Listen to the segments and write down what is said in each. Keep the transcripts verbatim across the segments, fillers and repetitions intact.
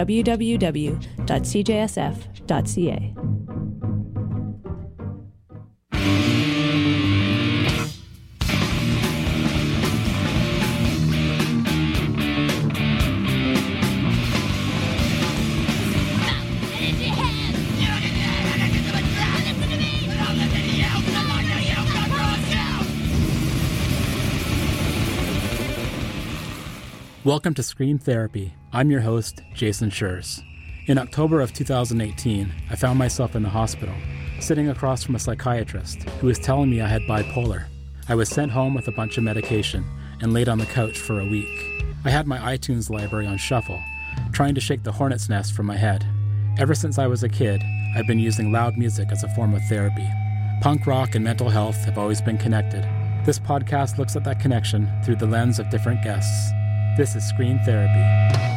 w w w dot c j s f dot c a. Welcome to Scream Therapy. I'm your host, Jason Schurz. In October of two thousand eighteen, I found myself in the hospital, sitting across from a psychiatrist who was telling me I had bipolar. I was sent home with a bunch of medication and laid on the couch for a week. I had my iTunes library on shuffle, trying to shake the hornet's nest from my head. Ever since I was a kid, I've been using loud music as a form of therapy. Punk rock and mental health have always been connected. This podcast looks at that connection through the lens of different guests. This is Scream Therapy.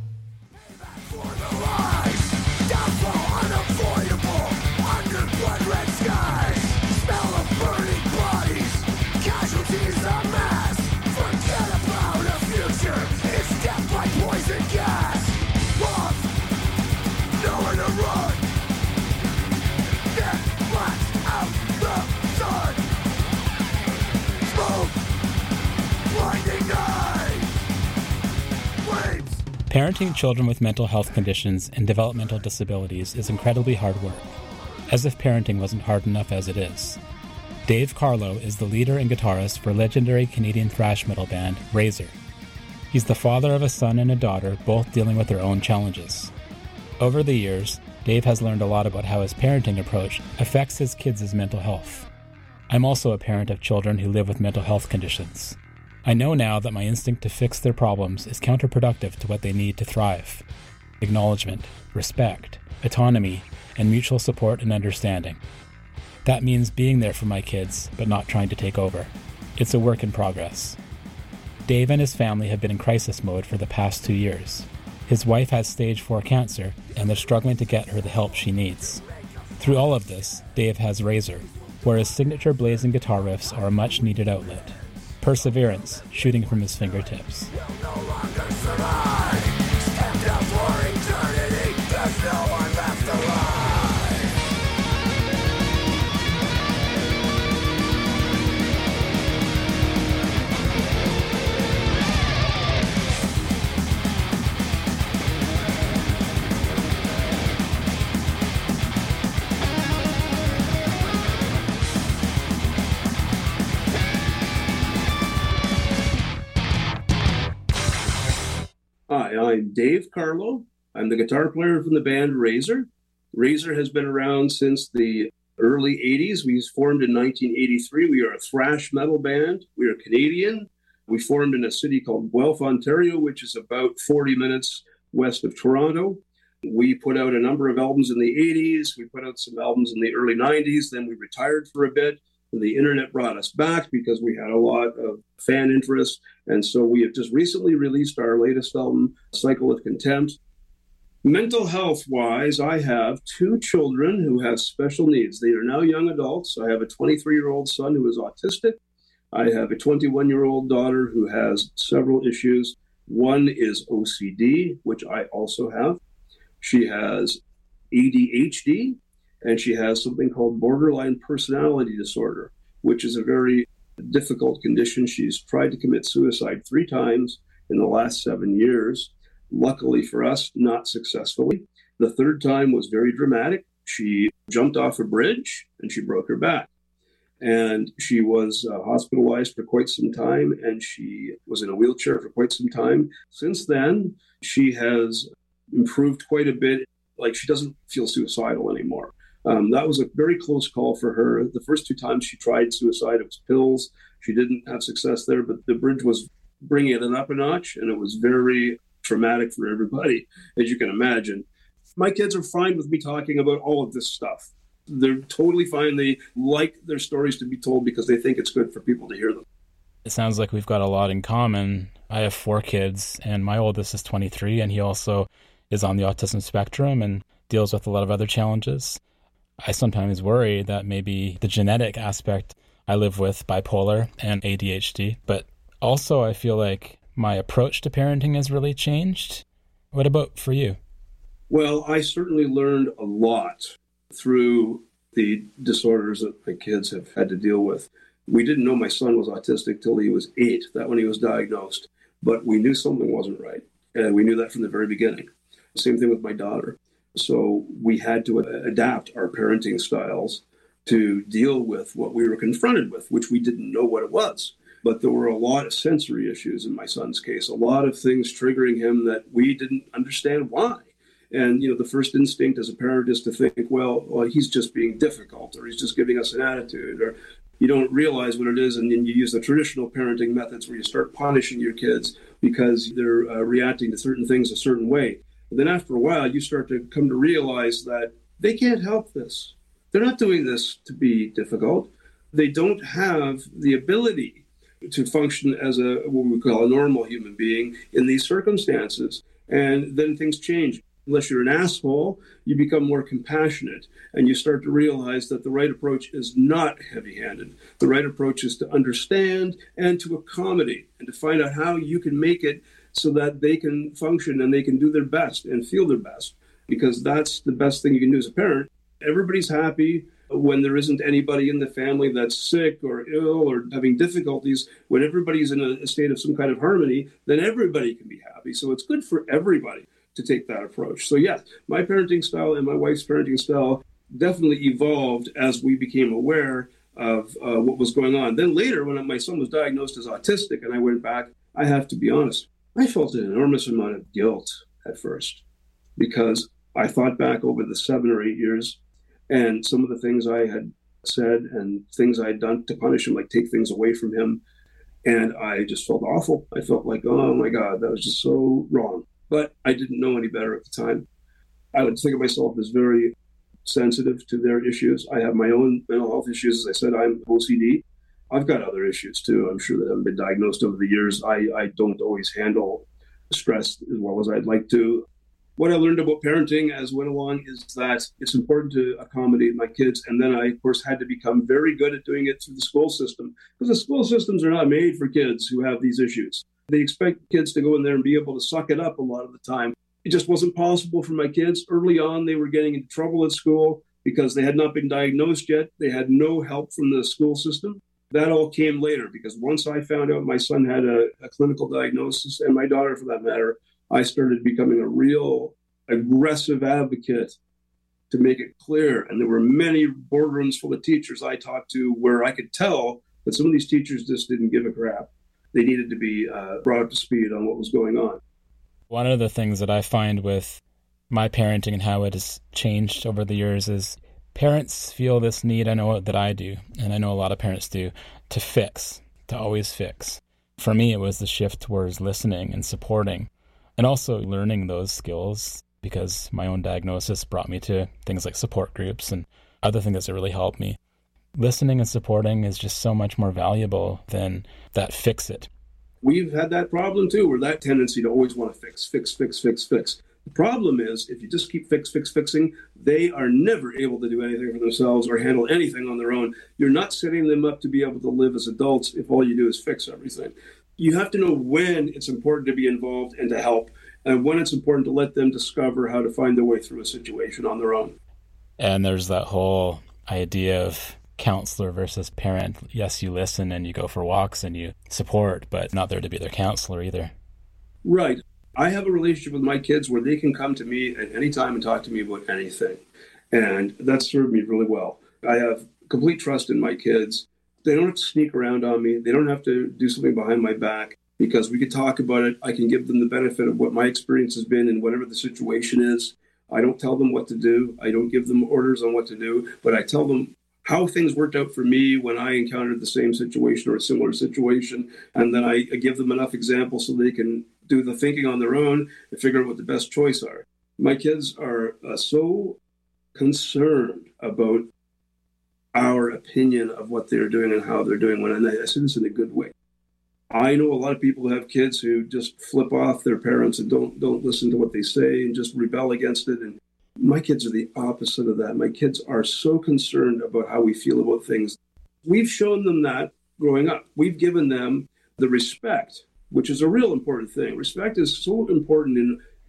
Parenting children with mental health conditions and developmental disabilities is incredibly hard work, as if parenting wasn't hard enough as it is. Dave Carlo is the leader and guitarist for legendary Canadian thrash metal band Razor. He's the father of a son and a daughter, both dealing with their own challenges. Over the years, Dave has learned a lot about how his parenting approach affects his kids' mental health. I'm also a parent of children who live with mental health conditions. I know now that my instinct to fix their problems is counterproductive to what they need to thrive. Acknowledgement, respect, autonomy, and mutual support and understanding. That means being there for my kids, but not trying to take over. It's a work in progress. Dave and his family have been in crisis mode for the past two years. His wife has stage four cancer, and they're struggling to get her the help she needs. Through all of this, Dave has Razor, where his signature blazing guitar riffs are a much-needed outlet. Perseverance, shooting from his fingertips. Hi, I'm Dave Carlo. I'm the guitar player from the band Razor. Razor has been around since the early eighties. We formed in nineteen eighty-three. We are a thrash metal band. We are Canadian. We formed in a city called Guelph, Ontario, which is about forty minutes west of Toronto. We put out a number of albums in the eighties. We put out some albums in the early nineties. Then we retired for a bit. The internet brought us back because we had a lot of fan interest. And so we have just recently released our latest album, Cycle of Contempt. Mental health-wise, I have two children who have special needs. They are now young adults. I have a twenty-three-year-old son who is autistic. I have a twenty-one-year-old daughter who has several issues. One is O C D, which I also have. She has A D H D. And she has something called borderline personality disorder, which is a very difficult condition. She's tried to commit suicide three times in the last seven years. Luckily for us, not successfully. The third time was very dramatic. She jumped off a bridge and she broke her back. And she was uh, hospitalized for quite some time, and she was in a wheelchair for quite some time. Since then, she has improved quite a bit. Like, she doesn't feel suicidal anymore. Um, that was a very close call for her. The first two times she tried suicide, it was pills. She didn't have success there, but the bridge was bringing it up a notch, and it was very traumatic for everybody, as you can imagine. My kids are fine with me talking about all of this stuff. They're totally fine. They like their stories to be told because they think it's good for people to hear them. It sounds like we've got a lot in common. I have four kids, and my oldest is twenty-three, and he also is on the autism spectrum and deals with a lot of other challenges. I sometimes worry that maybe the genetic aspect, I live with bipolar and A D H D, but also I feel like my approach to parenting has really changed. What about for you? Well, I certainly learned a lot through the disorders that my kids have had to deal with. We didn't know my son was autistic till he was eight, that when he was diagnosed, but we knew something wasn't right. And we knew that from the very beginning. Same thing with my daughter. So we had to adapt our parenting styles to deal with what we were confronted with, which we didn't know what it was. But there were a lot of sensory issues in my son's case, a lot of things triggering him that we didn't understand why. And, you know, the first instinct as a parent is to think, well, well, he's just being difficult, or he's just giving us an attitude, or you don't realize what it is. And then you use the traditional parenting methods where you start punishing your kids because they're uh, reacting to certain things a certain way. And then after a while, you start to come to realize that they can't help this. They're not doing this to be difficult. They don't have the ability to function as a what we call a normal human being in these circumstances. And then things change. Unless you're an asshole, you become more compassionate, and you start to realize that the right approach is not heavy-handed. The right approach is to understand and to accommodate and to find out how you can make it so that they can function and they can do their best and feel their best, because that's the best thing you can do as a parent. Everybody's happy when there isn't anybody in the family that's sick or ill or having difficulties. When everybody's in a state of some kind of harmony, then everybody can be happy. So it's good for everybody to take that approach. So yes, my parenting style and my wife's parenting style definitely evolved as we became aware of uh, what was going on. Then later, when my son was diagnosed as autistic and I went back, I have to be honest, I felt an enormous amount of guilt at first, because I thought back over the seven or eight years and some of the things I had said and things I had done to punish him, like take things away from him. And I just felt awful. I felt like, oh my God, that was just so wrong. But I didn't know any better at the time. I would think of myself as very sensitive to their issues. I have my own mental health issues. As I said, I'm O C D. I've got other issues too. I'm sure that haven't been diagnosed over the years. I, I don't always handle stress as well as I'd like to. What I learned about parenting as went along is that it's important to accommodate my kids. And then I, of course, had to become very good at doing it through the school system, because the school systems are not made for kids who have these issues. They expect kids to go in there and be able to suck it up a lot of the time. It just wasn't possible for my kids. Early on, they were getting into trouble at school because they had not been diagnosed yet. They had no help from the school system. That all came later, because once I found out my son had a, a clinical diagnosis, and my daughter for that matter, I started becoming a real aggressive advocate to make it clear. And there were many boardrooms full of teachers I talked to where I could tell that some of these teachers just didn't give a crap. They needed to be uh, brought up to speed on what was going on. One of the things that I find with my parenting and how it has changed over the years is parents feel this need, I know that I do, and I know a lot of parents do, to fix, to always fix. For me, it was the shift towards listening and supporting, and also learning those skills, because my own diagnosis brought me to things like support groups and other things that really helped me. Listening and supporting is just so much more valuable than that fix it. We've had that problem too, where that tendency to always want to fix, fix, fix, fix, fix. The problem is, if you just keep fix, fix, fixing, they are never able to do anything for themselves or handle anything on their own. You're not setting them up to be able to live as adults if all you do is fix everything. You have to know when it's important to be involved and to help, and when it's important to let them discover how to find their way through a situation on their own. And there's that whole idea of counselor versus parent. Yes, you listen and you go for walks and you support, but not there to be their counselor either. Right. I have a relationship with my kids where they can come to me at any time and talk to me about anything. And that's served me really well. I have complete trust in my kids. They don't have to sneak around on me. They don't have to do something behind my back, because we can talk about it. I can give them the benefit of what my experience has been in whatever the situation is. I don't tell them what to do. I don't give them orders on what to do, but I tell them how things worked out for me when I encountered the same situation or a similar situation. And then I give them enough examples so they can do the thinking on their own and figure out what the best choice are. My kids are uh, so concerned about our opinion of what they're doing and how they're doing, when and I say this in a good way. I know a lot of people who have kids who just flip off their parents and don't don't listen to what they say and just rebel against it. And my kids are the opposite of that. My kids are so concerned about how we feel about things. We've shown them that growing up. We've given them the respect, which is a real important thing. Respect is so important in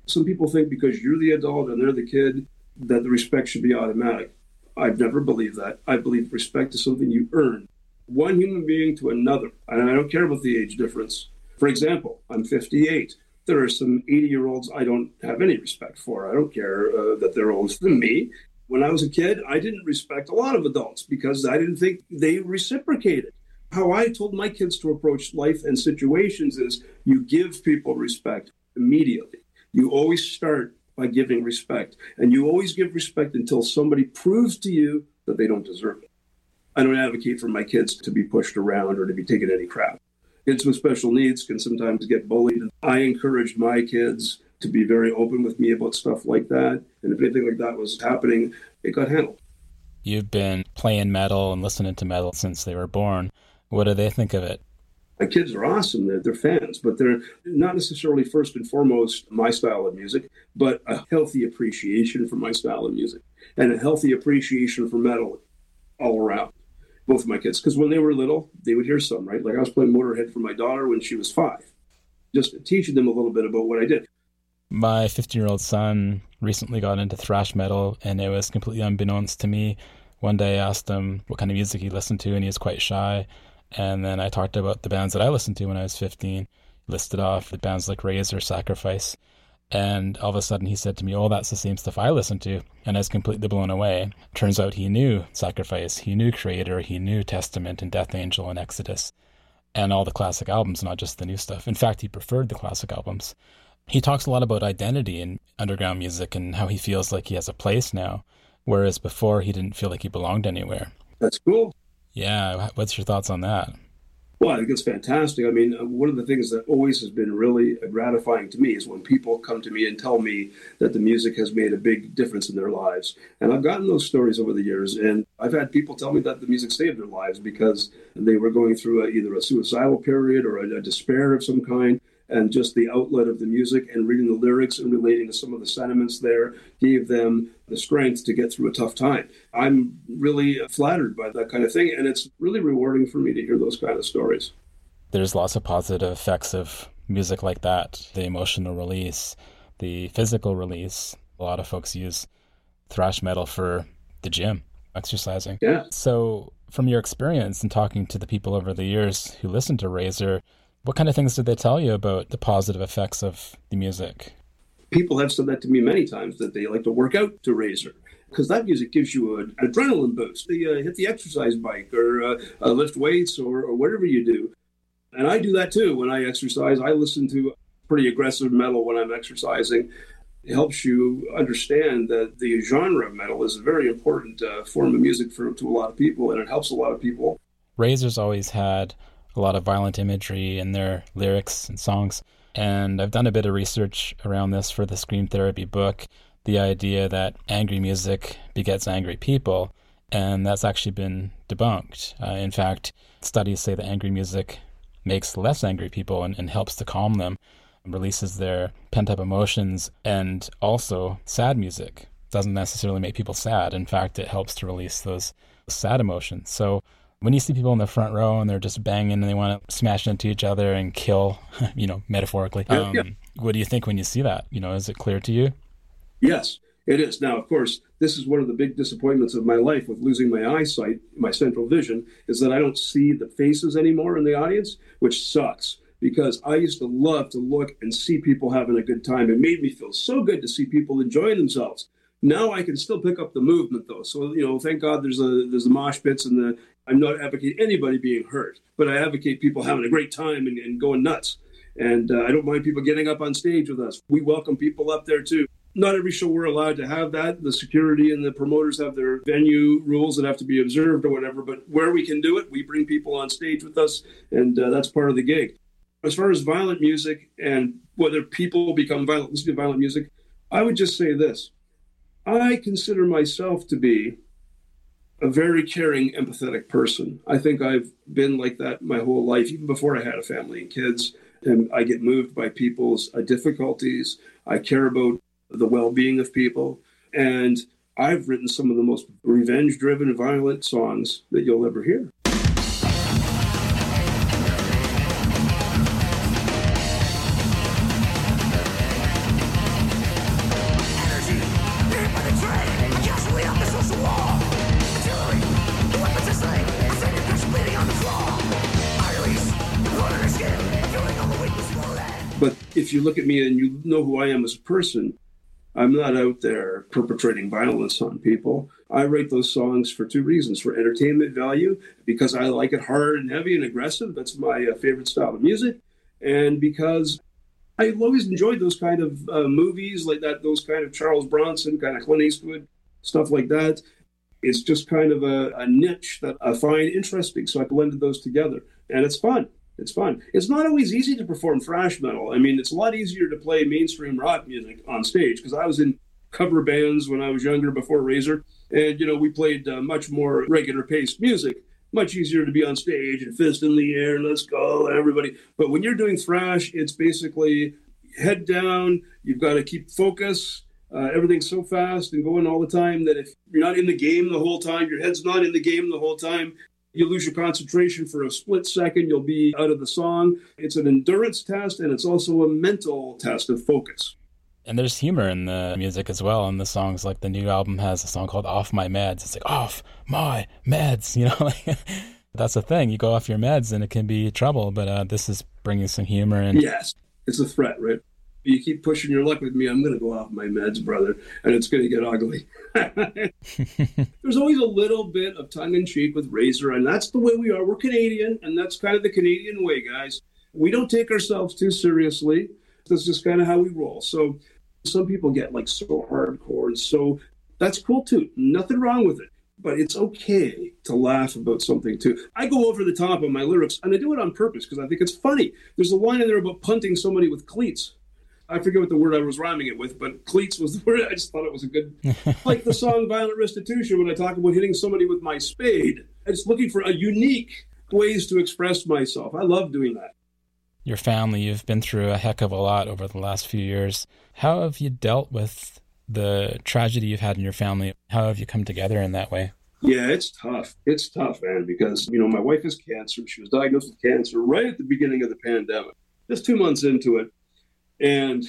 Some people think because you're the adult and they're the kid that the respect should be automatic. I've never believed that. I believe respect is something you earn. One human being to another, and I don't care about the age difference. For example, I'm fifty-eight. There are some eighty-year-olds I don't have any respect for. I don't care uh, that they're older than me. When I was a kid, I didn't respect a lot of adults because I didn't think they reciprocated. How I told my kids to approach life and situations is you give people respect immediately. You always start by giving respect, and you always give respect until somebody proves to you that they don't deserve it. I don't advocate for my kids to be pushed around or to be taken any crap. Kids with special needs can sometimes get bullied. I encouraged my kids to be very open with me about stuff like that. And if anything like that was happening, it got handled. You've been playing metal and listening to metal since they were born. What do they think of it? My kids are awesome. They're, they're fans, but they're not necessarily first and foremost my style of music, but a healthy appreciation for my style of music and a healthy appreciation for metal all around. Both of my kids, because when they were little, they would hear some, right? Like I was playing Motorhead for my daughter when she was five, just teaching them a little bit about what I did. My fifteen-year-old son recently got into thrash metal, and it was completely unbeknownst to me. One day I asked him what kind of music he listened to, and he was quite shy. And then I talked about the bands that I listened to when I was fifteen, listed off the bands like Razor, Sacrifice. And all of a sudden he said to me, oh, that's the same stuff I listen to. And I was completely blown away. Turns out he knew Sacrifice, he knew Creator, he knew Testament and Death Angel and Exodus, and all the classic albums, not just the new stuff. In fact, he preferred the classic albums. He talks a lot about identity in underground music and how he feels like he has a place now, whereas before he didn't feel like he belonged anywhere. That's cool. Yeah. What's your thoughts on that? Well, I think it's fantastic. I mean, one of the things that always has been really gratifying to me is when people come to me and tell me that the music has made a big difference in their lives. And I've gotten those stories over the years, and I've had people tell me that the music saved their lives because they were going through a, either a suicidal period or a, a despair of some kind. And just the outlet of the music and reading the lyrics and relating to some of the sentiments there gave them the strength to get through a tough time. I'm really flattered by that kind of thing, and it's really rewarding for me to hear those kind of stories. There's lots of positive effects of music like that, the emotional release, the physical release. A lot of folks use thrash metal for the gym, exercising. Yeah. So from your experience and talking to the people over the years who listen to Razor, what kind of things did they tell you about the positive effects of the music? People have said that to me many times, that they like to work out to Razor, because that music gives you an adrenaline boost. They uh, hit the exercise bike or uh, uh, lift weights or, or whatever you do. And I do that too when I exercise. I listen to pretty aggressive metal when I'm exercising. It helps you understand that the genre of metal is a very important uh, form of music for to a lot of people, and it helps a lot of people. Razor's always had a lot of violent imagery in their lyrics and songs. And I've done a bit of research around this for the Scream Therapy book, the idea that angry music begets angry people, and that's actually been debunked. Uh, in fact, studies say that angry music makes less angry people and, and helps to calm them, releases their pent-up emotions, and also sad music doesn't necessarily make people sad. In fact, it helps to release those sad emotions. So when you see people in the front row and they're just banging and they want to smash into each other and kill, you know, metaphorically, yeah, um, yeah. what do you think when you see that? You know, is it clear to you? Yes, it is. Now, of course, this is one of the big disappointments of my life with losing my eyesight, my central vision, is that I don't see the faces anymore in the audience, which sucks. Because I used to love to look and see people having a good time. It made me feel so good to see people enjoying themselves. Now I can still pick up the movement, though. So, you know, thank God there's a there's the mosh pits, and the I'm not advocating anybody being hurt, but I advocate people having a great time and, and going nuts. And uh, I don't mind people getting up on stage with us. We welcome people up there, too. Not every show we're allowed to have that. The security and the promoters have their venue rules that have to be observed or whatever. But where we can do it, we bring people on stage with us, and uh, that's part of the gig. As far as violent music and whether people become violent, listen to violent music, I would just say this. I consider myself to be a very caring, empathetic person. I think I've been like that my whole life, even before I had a family and kids. And I get moved by people's uh, difficulties. I care about the well-being of people. And I've written some of the most revenge-driven, violent songs that you'll ever hear. if you look at me and you know who I am as a person, I'm not out there perpetrating violence on people. I write those songs for two reasons: for entertainment value, because I like it hard and heavy and aggressive. That's my uh, favorite style of music. And because I've always enjoyed those kind of uh, movies like that, those kind of Charles Bronson, kind of Clint Eastwood, stuff like that. It's just kind of a, a niche that I find interesting. So I blended those together, and it's fun. It's fun. It's not always easy to perform thrash metal. I mean, it's a lot easier to play mainstream rock music on stage, because I was in cover bands when I was younger before Razor. And, you know, we played uh, much more regular paced music. Much easier to be on stage and fist in the air and let's go, everybody. But when you're doing thrash, it's basically head down. You've got to keep focus. Uh, everything's so fast and going all the time that if you're not in the game the whole time, your head's not in the game the whole time, you lose your concentration for a split second, you'll be out of the song. It's an endurance test, and it's also a mental test of focus. And there's humor in the music as well, in the songs. Like the new album has a song called Off My Meds. It's like, off my meds, you know? Like, that's the thing. You go off your meds and it can be trouble, but uh, this is bringing some humor in. Yes, it's a threat, right? You keep pushing your luck with me, I'm going to go off my meds, brother, and it's going to get ugly. There's always a little bit of tongue-in-cheek with Razor, and that's the way we are. We're Canadian, and that's kind of the Canadian way, guys. We don't take ourselves too seriously. That's just kind of how we roll. So some people get like so hardcore, and so that's cool too. Nothing wrong with it. But it's okay to laugh about something too. I go over the top on my lyrics, and I do it on purpose because I think it's funny. There's a line in there about punting somebody with cleats. I forget what the word I was rhyming it with, but cleats was the word. I just thought it was a good, like the song Violent Restitution, when I talk about hitting somebody with my spade. I'm just looking for a unique ways to express myself. I love doing that. Your family, you've been through a heck of a lot over the last few years. How have you dealt with the tragedy you've had in your family? How have you come together in that way? Yeah, it's tough. It's tough, man, because, you know, my wife has cancer. She was diagnosed with cancer right at the beginning of the pandemic, just two months into it. And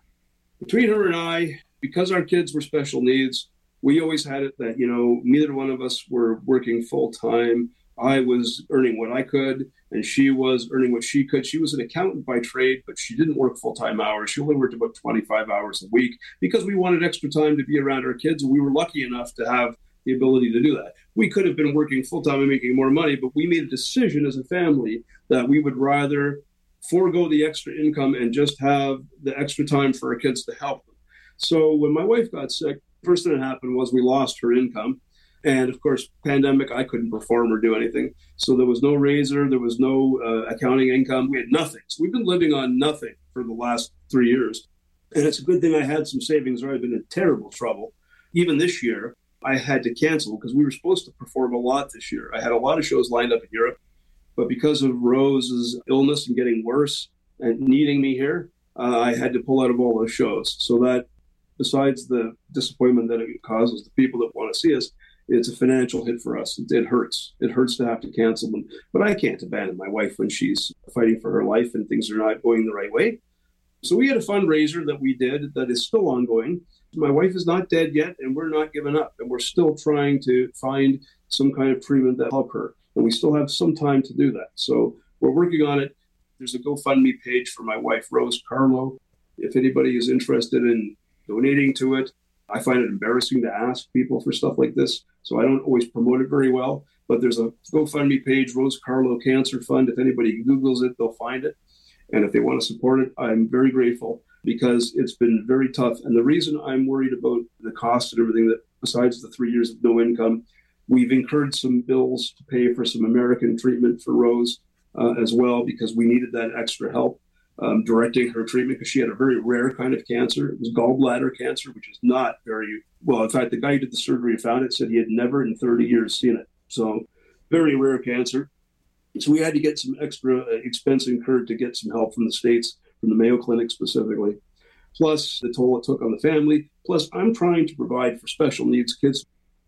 between her and I, because our kids were special needs, we always had it that, you know, neither one of us were working full time. I was earning what I could, and she was earning what she could. She was an accountant by trade, but she didn't work full-time hours. She only worked about twenty-five hours a week because we wanted extra time to be around our kids, and we were lucky enough to have the ability to do that. We could have been working full-time and making more money, but we made a decision as a family that we would rather forego the extra income and just have the extra time for our kids to help them. So when my wife got sick, first thing that happened was we lost her income. And of course, pandemic, I couldn't perform or do anything. So there was no Razor, there was no uh, accounting income. We had nothing. So we've been living on nothing for the last three years. And it's a good thing I had some savings, or I'd been in terrible trouble. Even this year, I had to cancel because we were supposed to perform a lot this year. I had a lot of shows lined up in Europe. But because of Rose's illness and getting worse and needing me here, uh, I had to pull out of all those shows. So that, besides the disappointment that it causes the people that want to see us, it's a financial hit for us. It, it hurts. It hurts to have to cancel them. But I can't abandon my wife when she's fighting for her life and things are not going the right way. So we had a fundraiser that we did that is still ongoing. My wife is not dead yet, and we're not giving up. And we're still trying to find some kind of treatment that help her. And we still have some time to do that. So we're working on it. There's a GoFundMe page for my wife, Rose Carlo. If anybody is interested in donating to it, I find it embarrassing to ask people for stuff like this, so I don't always promote it very well. But there's a GoFundMe page, Rose Carlo Cancer Fund. If anybody Googles it, they'll find it. And if they want to support it, I'm very grateful because it's been very tough. And the reason I'm worried about the cost and everything, that besides the three years of no income, we've incurred some bills to pay for some American treatment for Rose uh, as well, because we needed that extra help. Um, directing her treatment because she had a very rare kind of cancer. It was gallbladder cancer, which is not very, well, in fact, the guy who did the surgery and found it said he had never in thirty years seen it. So very rare cancer. So we had to get some extra expense incurred to get some help from the States, from the Mayo Clinic specifically, plus the toll it took on the family. Plus I'm trying to provide for special needs kids.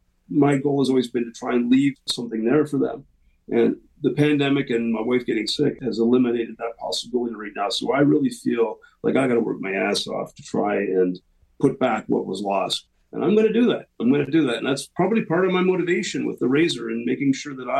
My goal has always been to try and leave something there for them. And the pandemic and my wife getting sick has eliminated that possibility right now. So I really feel like I got to work my ass off to try and put back what was lost. And I'm going to do that. I'm going to do that. And that's probably part of my motivation with the Razor and making sure that I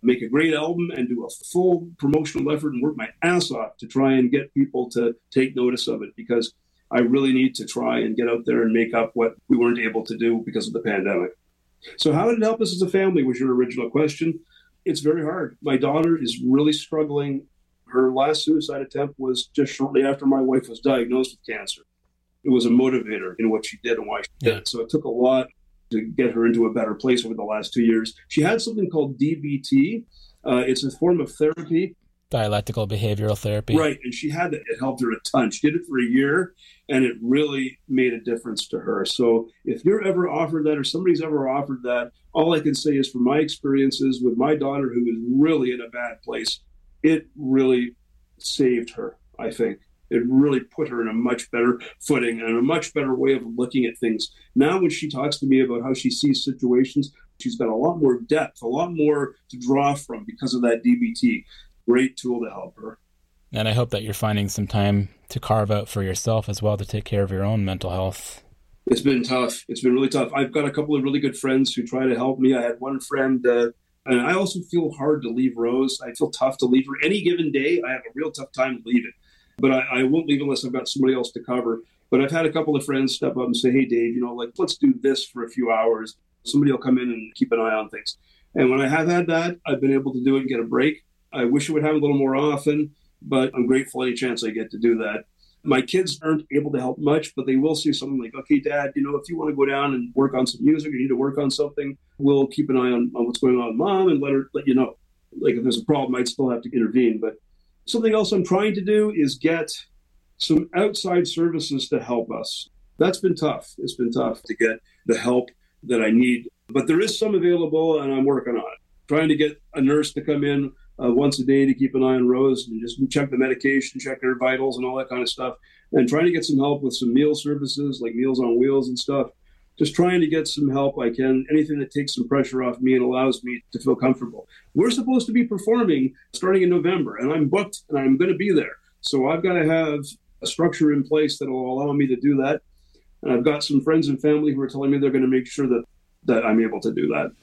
make a great album and do a full promotional effort and work my ass off to try and get people to take notice of it, because I really need to try and get out there and make up what we weren't able to do because of the pandemic. So how did it help us as a family was your original question. It's very hard. My daughter is really struggling. Her last suicide attempt was just shortly after my wife was diagnosed with cancer. It was a motivator in what she did and why she did it. So it took a lot to get her into a better place over the last two years. She had something called D B T. Uh, it's a form of therapy. Dialectical behavioral therapy. Right. And she had it. It helped her a ton. She did it for a year, and it really made a difference to her. So if you're ever offered that, or somebody's ever offered that, all I can say is from my experiences with my daughter, who is really in a bad place, it really saved her, I think. It really put her in a much better footing and a much better way of looking at things. Now when she talks to me about how she sees situations, she's got a lot more depth, a lot more to draw from because of that D B T. Great tool to help her. And I hope that you're finding some time to carve out for yourself as well to take care of your own mental health. It's been tough. It's been really tough. I've got a couple of really good friends who try to help me. I had one friend, uh, and I also feel hard to leave Rose. I feel tough to leave her. Any given day, I have a real tough time to leave it. But I, I won't leave unless I've got somebody else to cover. But I've had a couple of friends step up and say, hey, Dave, you know, like, let's do this for a few hours. Somebody will come in and keep an eye on things. And when I have had that, I've been able to do it and get a break. I wish it would happen a little more often, but I'm grateful any chance I get to do that. My kids aren't able to help much, but they will see something like, okay, Dad, you know, if you want to go down and work on some music, or you need to work on something, we'll keep an eye on, on what's going on with Mom and let her let you know. Like if there's a problem, I'd still have to intervene. But something else I'm trying to do is get some outside services to help us. That's been tough. It's been tough to get the help that I need. But there is some available, and I'm working on it. Trying to get a nurse to come in uh, once a day to keep an eye on Rose and just check the medication, check her vitals and all that kind of stuff. And trying to get some help with some meal services like Meals on Wheels and stuff. Just trying to get some help I can, anything that takes some pressure off me and allows me to feel comfortable. We're supposed to be performing starting in November, and I'm booked and I'm going to be there. So I've got to have a structure in place that will allow me to do that. And I've got some friends and family who are telling me they're going to make sure that, that I'm able to do that.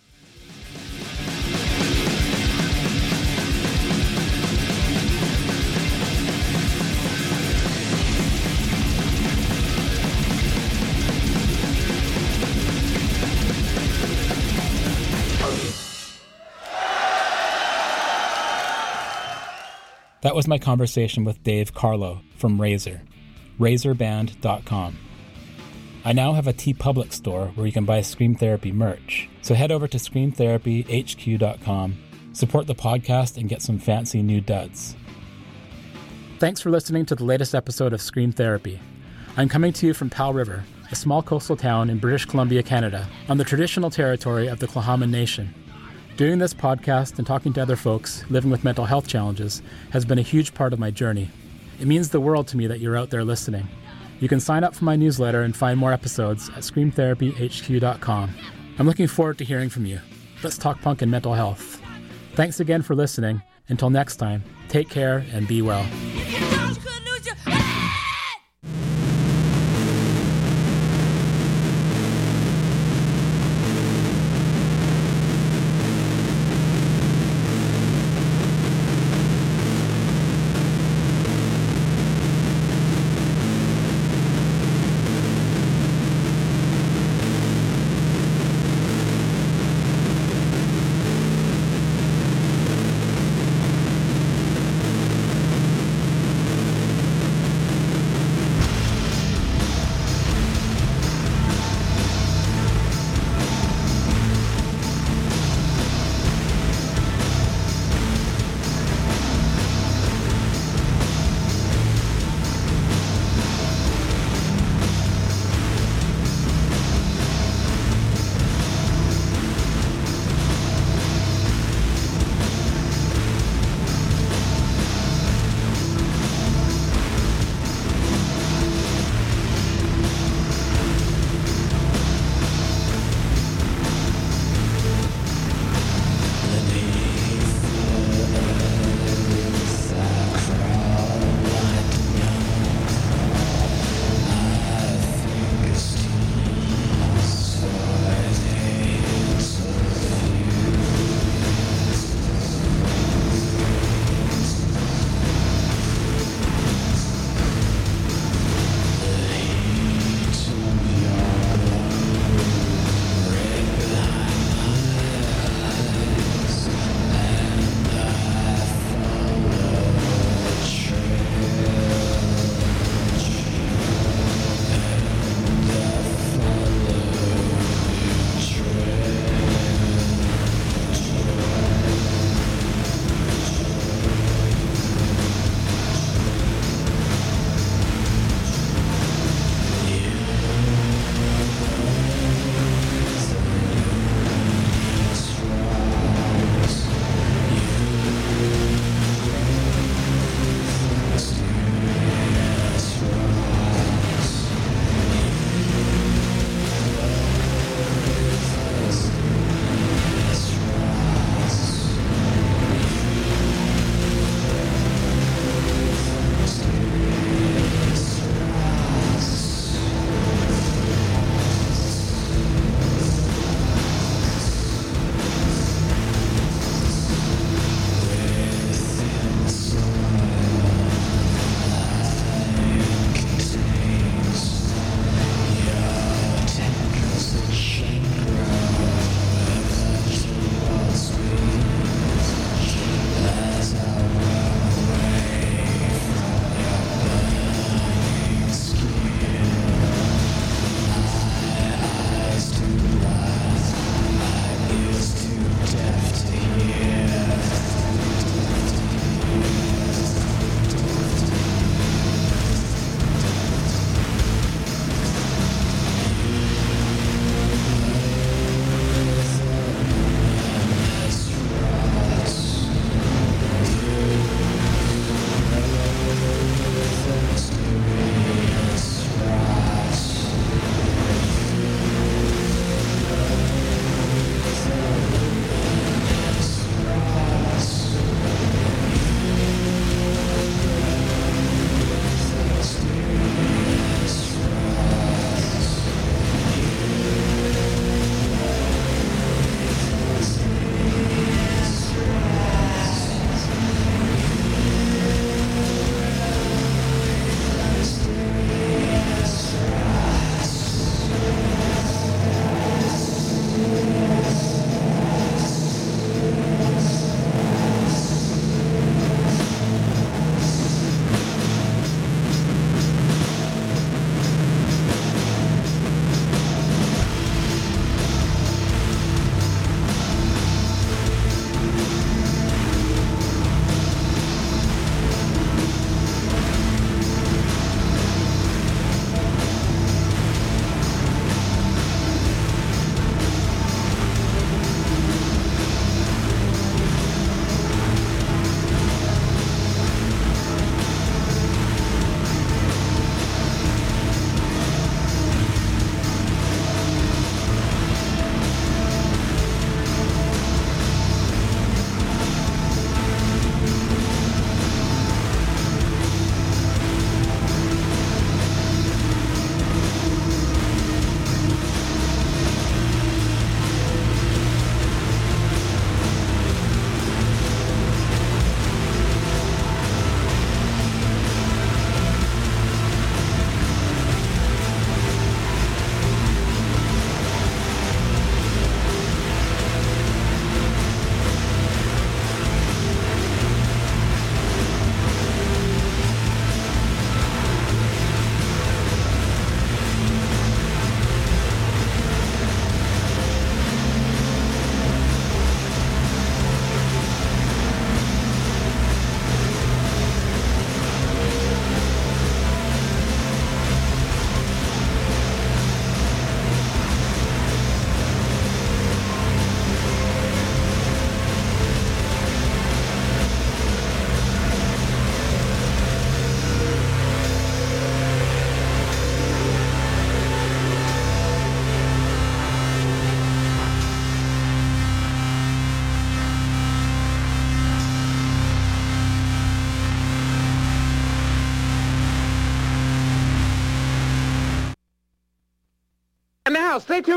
That was my conversation with Dave Carlo from Razor, razor band dot com. I now have a TeePublic store where you can buy Scream Therapy merch, so head over to scream therapy h q dot com, support the podcast, and get some fancy new duds. Thanks for listening to the latest episode of Scream Therapy. I'm coming to you from Powell River, a small coastal town in British Columbia, Canada, on the traditional territory of the Tla'amin Nation. Doing this podcast and talking to other folks living with mental health challenges has been a huge part of my journey. It means the world to me that you're out there listening. You can sign up for my newsletter and find more episodes at scream therapy h q dot com. I'm looking forward to hearing from you. Let's talk punk and mental health. Thanks again for listening. Until next time, take care and be well.